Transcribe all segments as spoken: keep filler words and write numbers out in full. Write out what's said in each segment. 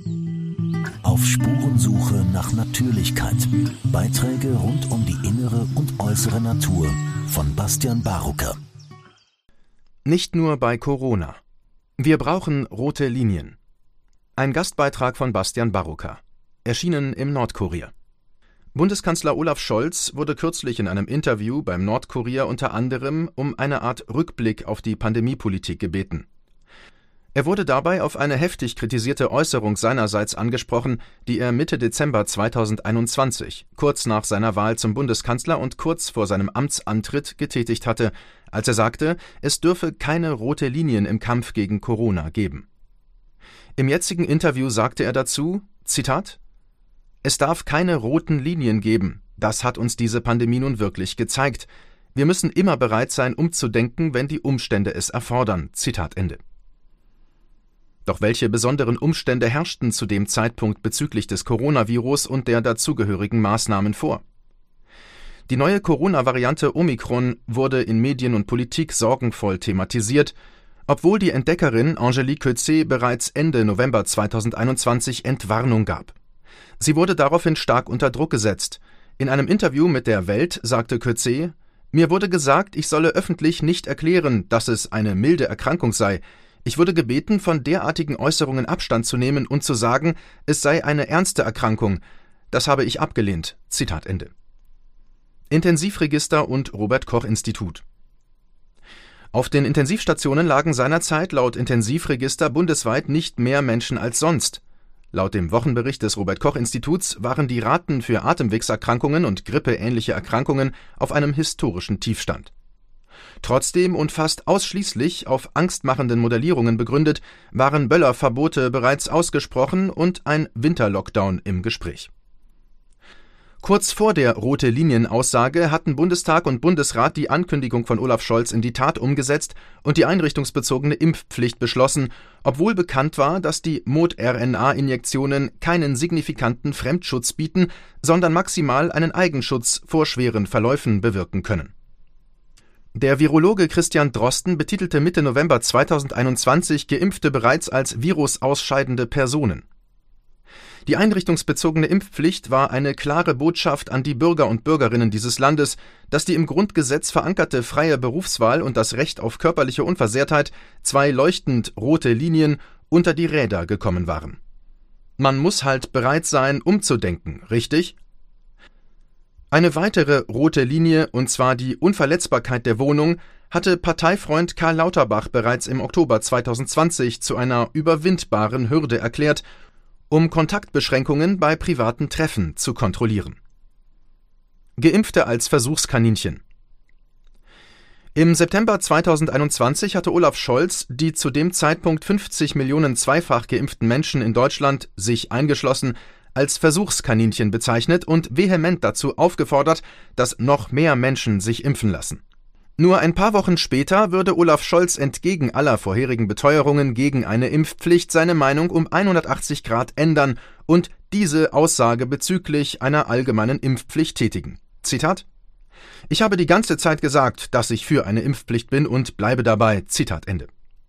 Auf Spurensuche nach Natürlichkeit. Beiträge rund um die innere und äußere Natur von Bastian Barucker. Nicht nur bei Corona. Wir brauchen rote Linien. Ein Gastbeitrag von Bastian Barucker. Erschienen im Nordkurier. Bundeskanzler Olaf Scholz wurde kürzlich in einem Interview beim Nordkurier unter anderem um eine Art Rückblick auf die Pandemiepolitik gebeten. Er wurde dabei auf eine heftig kritisierte Äußerung seinerseits angesprochen, die er Mitte Dezember zweitausendeinundzwanzig, kurz nach seiner Wahl zum Bundeskanzler und kurz vor seinem Amtsantritt, getätigt hatte, als er sagte, es dürfe keine rote Linien im Kampf gegen Corona geben. Im jetzigen Interview sagte er dazu, Zitat, »Es darf keine roten Linien geben. Das hat uns diese Pandemie nun wirklich gezeigt. Wir müssen immer bereit sein, umzudenken, wenn die Umstände es erfordern.« Zitat Ende. Doch welche besonderen Umstände herrschten zu dem Zeitpunkt bezüglich des Coronavirus und der dazugehörigen Maßnahmen vor? Die neue Corona-Variante Omikron wurde in Medien und Politik sorgenvoll thematisiert, obwohl die Entdeckerin Angelique Coetzee bereits Ende November zweitausendeinundzwanzig Entwarnung gab. Sie wurde daraufhin stark unter Druck gesetzt. In einem Interview mit der Welt sagte Coetzee, »Mir wurde gesagt, ich solle öffentlich nicht erklären, dass es eine milde Erkrankung sei. Ich wurde gebeten, von derartigen Äußerungen Abstand zu nehmen und zu sagen, es sei eine ernste Erkrankung. Das habe ich abgelehnt.« Zitat Ende. Intensivregister und Robert-Koch-Institut. Auf den Intensivstationen lagen seinerzeit laut Intensivregister bundesweit nicht mehr Menschen als sonst. Laut dem Wochenbericht des Robert-Koch-Instituts waren die Raten für Atemwegserkrankungen und grippeähnliche Erkrankungen auf einem historischen Tiefstand. Trotzdem und fast ausschließlich auf angstmachenden Modellierungen begründet, waren Böllerverbote bereits ausgesprochen und ein Winterlockdown im Gespräch. Kurz vor der Rote-Linien-Aussage hatten Bundestag und Bundesrat die Ankündigung von Olaf Scholz in die Tat umgesetzt und die einrichtungsbezogene Impfpflicht beschlossen, obwohl bekannt war, dass die Mod-R N A-Injektionen keinen signifikanten Fremdschutz bieten, sondern maximal einen Eigenschutz vor schweren Verläufen bewirken können. Der Virologe Christian Drosten betitelte Mitte November zweitausendeinundzwanzig Geimpfte bereits als virusausscheidende Personen. Die einrichtungsbezogene Impfpflicht war eine klare Botschaft an die Bürger und Bürgerinnen dieses Landes, dass die im Grundgesetz verankerte freie Berufswahl und das Recht auf körperliche Unversehrtheit, zwei leuchtend rote Linien, unter die Räder gekommen waren. Man muss halt bereit sein, umzudenken, richtig? Eine weitere rote Linie, und zwar die Unverletzbarkeit der Wohnung, hatte Parteifreund Karl Lauterbach bereits im Oktober zweitausendzwanzig zu einer überwindbaren Hürde erklärt, um Kontaktbeschränkungen bei privaten Treffen zu kontrollieren. Geimpfte als Versuchskaninchen. Im September zweitausendeinundzwanzig hatte Olaf Scholz die zu dem Zeitpunkt fünfzig Millionen zweifach geimpften Menschen in Deutschland, sich eingeschlossen, als Versuchskaninchen bezeichnet und vehement dazu aufgefordert, dass noch mehr Menschen sich impfen lassen. Nur ein paar Wochen später würde Olaf Scholz entgegen aller vorherigen Beteuerungen gegen eine Impfpflicht seine Meinung um hundertachtzig Grad ändern und diese Aussage bezüglich einer allgemeinen Impfpflicht tätigen. Zitat: »Ich habe die ganze Zeit gesagt, dass ich für eine Impfpflicht bin und bleibe dabei.« Zitat Ende.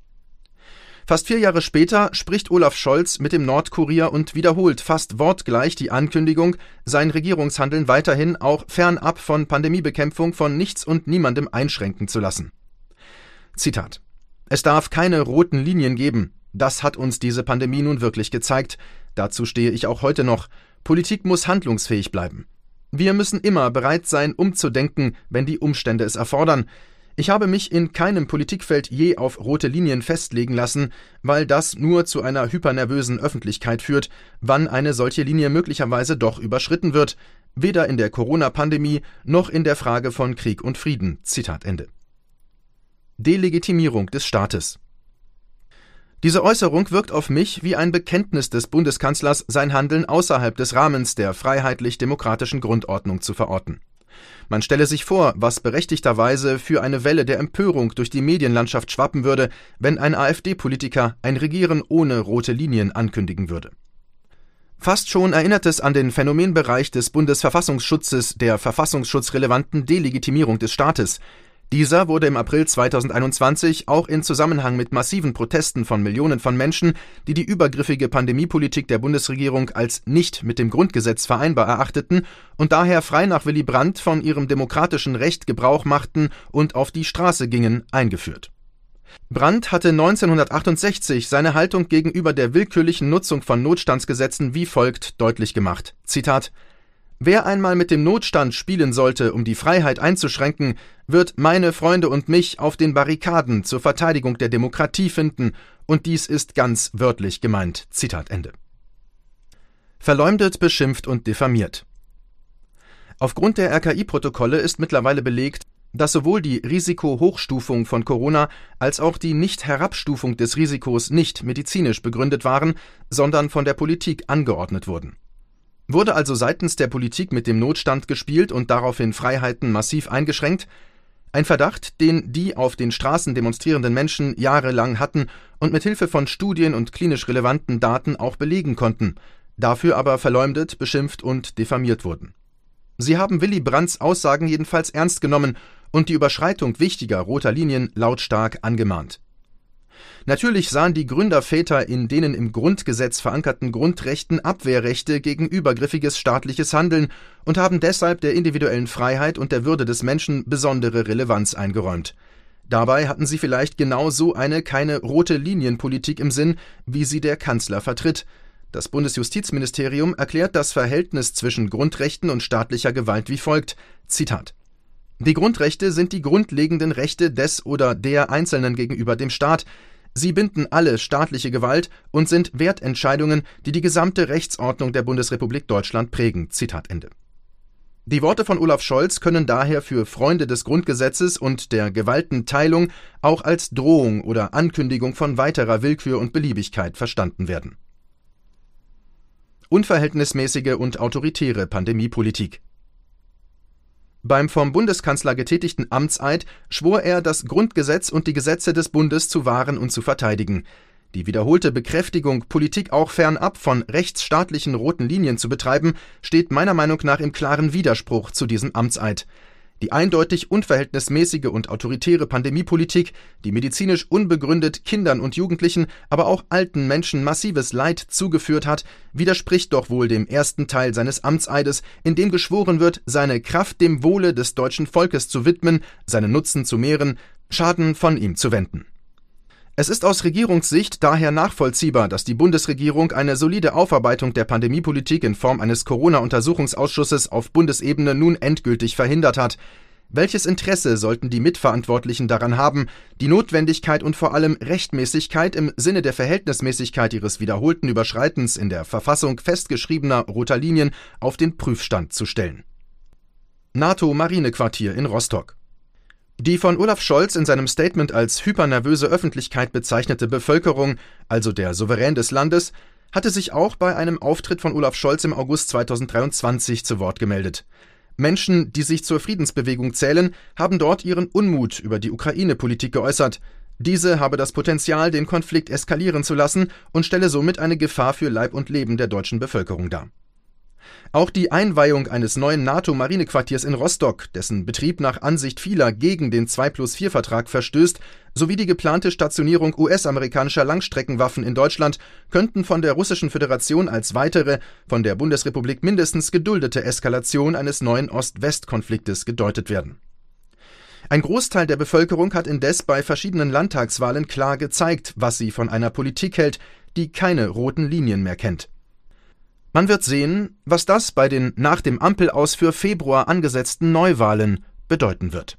Fast vier Jahre später spricht Olaf Scholz mit dem Nordkurier und wiederholt fast wortgleich die Ankündigung, sein Regierungshandeln weiterhin auch fernab von Pandemiebekämpfung von nichts und niemandem einschränken zu lassen. Zitat: »Es darf keine roten Linien geben. Das hat uns diese Pandemie nun wirklich gezeigt. Dazu stehe ich auch heute noch. Politik muss handlungsfähig bleiben. Wir müssen immer bereit sein, umzudenken, wenn die Umstände es erfordern. Ich habe mich in keinem Politikfeld je auf rote Linien festlegen lassen, weil das nur zu einer hypernervösen Öffentlichkeit führt, wann eine solche Linie möglicherweise doch überschritten wird, weder in der Corona-Pandemie noch in der Frage von Krieg und Frieden.« Zitat Ende. Delegitimierung des Staates. Diese Äußerung wirkt auf mich wie ein Bekenntnis des Bundeskanzlers, sein Handeln außerhalb des Rahmens der freiheitlich-demokratischen Grundordnung zu verorten. Man stelle sich vor, was berechtigterweise für eine Welle der Empörung durch die Medienlandschaft schwappen würde, wenn ein AfD-Politiker ein Regieren ohne rote Linien ankündigen würde. Fast schon erinnert es an den Phänomenbereich des Bundesverfassungsschutzes der verfassungsschutzrelevanten Delegitimierung des Staates. Dieser wurde im April zweitausendeinundzwanzig auch in Zusammenhang mit massiven Protesten von Millionen von Menschen, die die übergriffige Pandemiepolitik der Bundesregierung als nicht mit dem Grundgesetz vereinbar erachteten und daher frei nach Willy Brandt von ihrem demokratischen Recht Gebrauch machten und auf die Straße gingen, eingeführt. Brandt hatte neunzehnhundertachtundsechzig seine Haltung gegenüber der willkürlichen Nutzung von Notstandsgesetzen wie folgt deutlich gemacht. Zitat: Wer einmal mit dem Notstand spielen sollte, um die Freiheit einzuschränken, wird meine Freunde und mich auf den Barrikaden zur Verteidigung der Demokratie finden, und dies ist ganz wörtlich gemeint. Zitat Ende. Verleumdet, beschimpft und diffamiert. Aufgrund der R K I-Protokolle ist mittlerweile belegt, dass sowohl die Risikohochstufung von Corona als auch die Nicht-Herabstufung des Risikos nicht medizinisch begründet waren, sondern von der Politik angeordnet wurden. Wurde also seitens der Politik mit dem Notstand gespielt und daraufhin Freiheiten massiv eingeschränkt? Ein Verdacht, den die auf den Straßen demonstrierenden Menschen jahrelang hatten und mit Hilfe von Studien und klinisch relevanten Daten auch belegen konnten, dafür aber verleumdet, beschimpft und diffamiert wurden. Sie haben Willy Brandts Aussagen jedenfalls ernst genommen und die Überschreitung wichtiger roter Linien lautstark angemahnt. Natürlich sahen die Gründerväter in denen im Grundgesetz verankerten Grundrechten Abwehrrechte gegen übergriffiges staatliches Handeln und haben deshalb der individuellen Freiheit und der Würde des Menschen besondere Relevanz eingeräumt. Dabei hatten sie vielleicht genau so eine keine rote Linienpolitik im Sinn, wie sie der Kanzler vertritt. Das Bundesjustizministerium erklärt das Verhältnis zwischen Grundrechten und staatlicher Gewalt wie folgt. Zitat: Die Grundrechte sind die grundlegenden Rechte des oder der Einzelnen gegenüber dem Staat. Sie binden alle staatliche Gewalt und sind Wertentscheidungen, die die gesamte Rechtsordnung der Bundesrepublik Deutschland prägen. Zitat Ende. Die Worte von Olaf Scholz können daher für Freunde des Grundgesetzes und der Gewaltenteilung auch als Drohung oder Ankündigung von weiterer Willkür und Beliebigkeit verstanden werden. Unverhältnismäßige und autoritäre Pandemiepolitik. Beim vom Bundeskanzler getätigten Amtseid schwor er, das Grundgesetz und die Gesetze des Bundes zu wahren und zu verteidigen. Die wiederholte Bekräftigung, Politik auch fernab von rechtsstaatlichen roten Linien zu betreiben, steht meiner Meinung nach im klaren Widerspruch zu diesem Amtseid. Die eindeutig unverhältnismäßige und autoritäre Pandemiepolitik, die medizinisch unbegründet Kindern und Jugendlichen, aber auch alten Menschen massives Leid zugeführt hat, widerspricht doch wohl dem ersten Teil seines Amtseides, in dem geschworen wird, seine Kraft dem Wohle des deutschen Volkes zu widmen, seinen Nutzen zu mehren, Schaden von ihm zu wenden. Es ist aus Regierungssicht daher nachvollziehbar, dass die Bundesregierung eine solide Aufarbeitung der Pandemiepolitik in Form eines Corona-Untersuchungsausschusses auf Bundesebene nun endgültig verhindert hat. Welches Interesse sollten die Mitverantwortlichen daran haben, die Notwendigkeit und vor allem Rechtmäßigkeit im Sinne der Verhältnismäßigkeit ihres wiederholten Überschreitens in der Verfassung festgeschriebener roter Linien auf den Prüfstand zu stellen? NATO-Marinequartier in Rostock. Die von Olaf Scholz in seinem Statement als hypernervöse Öffentlichkeit bezeichnete Bevölkerung, also der Souverän des Landes, hatte sich auch bei einem Auftritt von Olaf Scholz im August zweitausenddreiundzwanzig zu Wort gemeldet. Menschen, die sich zur Friedensbewegung zählen, haben dort ihren Unmut über die Ukraine-Politik geäußert. Diese habe das Potenzial, den Konflikt eskalieren zu lassen und stelle somit eine Gefahr für Leib und Leben der deutschen Bevölkerung dar. Auch die Einweihung eines neuen NATO-Marinequartiers in Rostock, dessen Betrieb nach Ansicht vieler gegen den zwei plus vier Vertrag verstößt, sowie die geplante Stationierung U S-amerikanischer Langstreckenwaffen in Deutschland könnten von der Russischen Föderation als weitere, von der Bundesrepublik mindestens geduldete Eskalation eines neuen Ost-West-Konfliktes gedeutet werden. Ein Großteil der Bevölkerung hat indes bei verschiedenen Landtagswahlen klar gezeigt, was sie von einer Politik hält, die keine roten Linien mehr kennt. Man wird sehen, was das bei den nach dem Ampelaus für Februar angesetzten Neuwahlen bedeuten wird.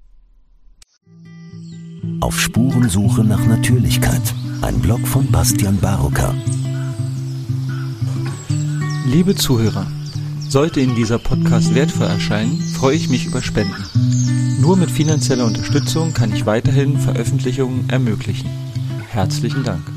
Auf Spurensuche nach Natürlichkeit. Ein Blog von Bastian Barocker. Liebe Zuhörer, sollte Ihnen dieser Podcast wertvoll erscheinen, freue ich mich über Spenden. Nur mit finanzieller Unterstützung kann ich weiterhin Veröffentlichungen ermöglichen. Herzlichen Dank.